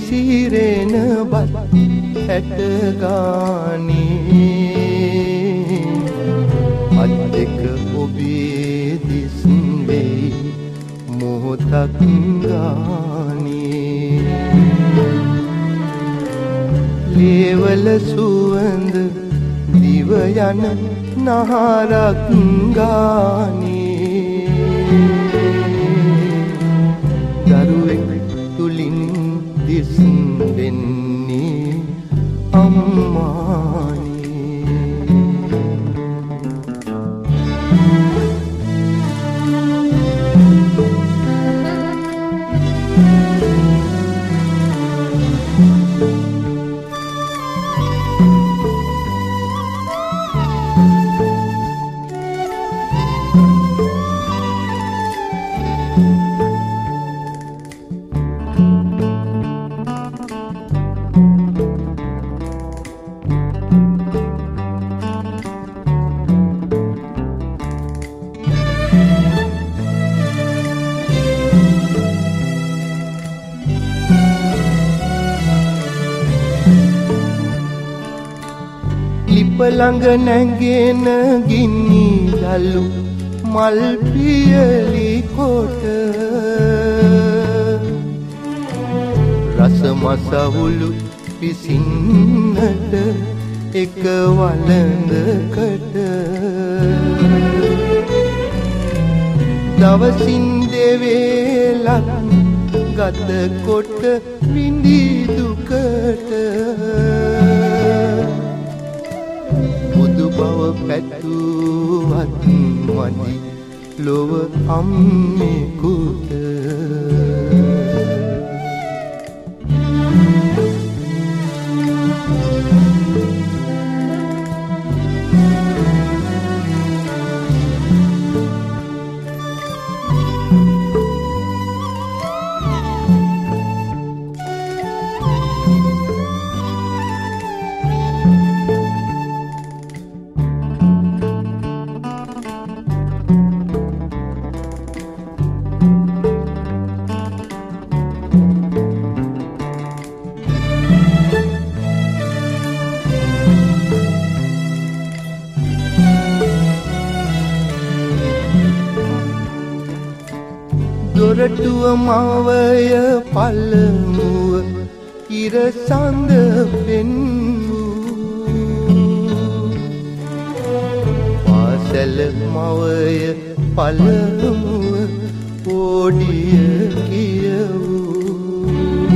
විසිරෙන බත් හැට ගානේ අත් දෙක ඔබේ දිස් වෙයි මොහොතක් ගානේ ලේවල සුවඳ දිව යන නහරක් ගානේ දරුවෙක් තුලින් දිස් වෙන්නේ අම්මානේ ළඟ නැගෙන ගිනි දලු මල් පියලි කොට රස මසහුළු පිසින්නට එක වළඳකට දවසින් දෙවේලක් ගත කොට විඳි දුකට බව පැතුවත් මදි ලොව අම්මෙකුට දොරටුව මවය පළමුව ඉර සඳ පෙන්වූ පාසැල මවය පළමුව ඕඩිය කියවූ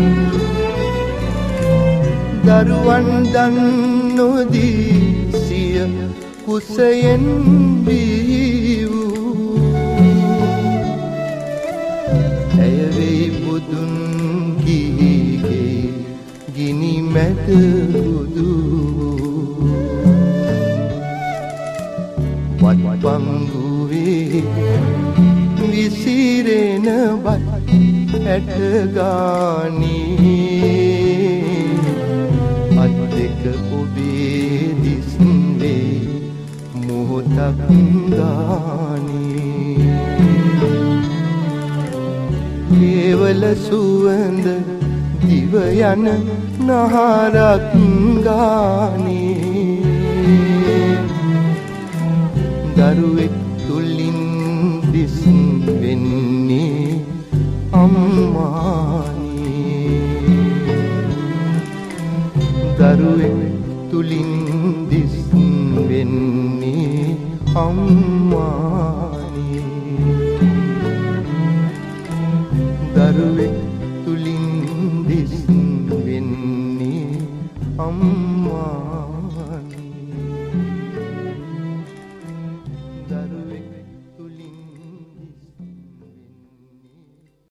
දරුවන් දන් නොදී සිය කුසයෙන් බිහි වූ ඇයවෙයි බුදුන් ගිහිගේ ගිනි මැද බුදු වත්පංගුවේ විසිරෙන බත් හැට ගානේ අත් දෙක ඔබේ දිස් වෙයි මොහොතක් ගානේ කේවල සුවඳ දිව යන නහරක් ගානේ දරුවෙක් තුලින් දිස් වෙන්නේ අම්මානේ දරුවෙක් තුලින් දිස් වෙන්නේ අම්මානේ දරුවෙක් තුලින් දිස් වෙන්නේ අම්මා